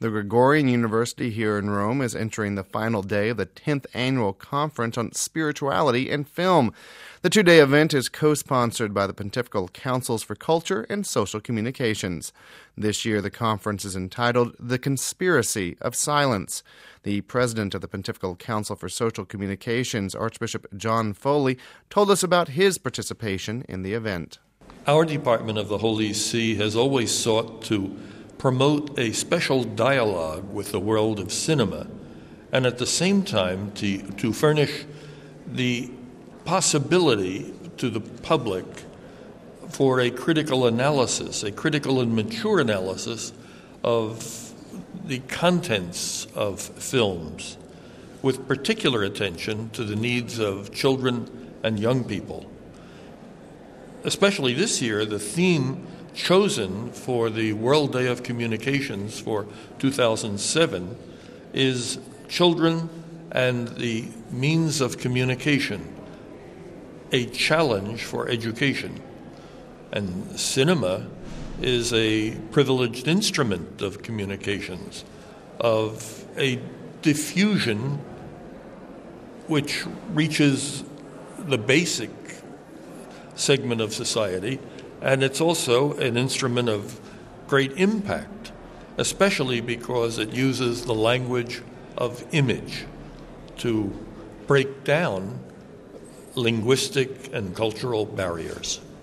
The Gregorian University here in Rome is entering the final day of the 10th Annual Conference on Spirituality and Film. The two-day event is co-sponsored by the Pontifical Councils for Culture and Social Communications. This year, the conference is entitled The Conspiracy of Silence. The president of the Pontifical Council for Social Communications, Archbishop John Foley, told us about his participation in the event. Our Department of the Holy See has always sought to promote a special dialogue with the world of cinema, and at the same time to furnish the possibility to the public for a critical analysis, a critical and mature analysis of the contents of films, with particular attention to the needs of children and young people. Especially this year, the theme chosen for the World Day of Communications for 2007 is Children and the Means of Communication, a challenge for education. And cinema is a privileged instrument of communications, of a diffusion which reaches the basic segment of society, and it's also an instrument of great impact, especially because it uses the language of image to break down linguistic and cultural barriers.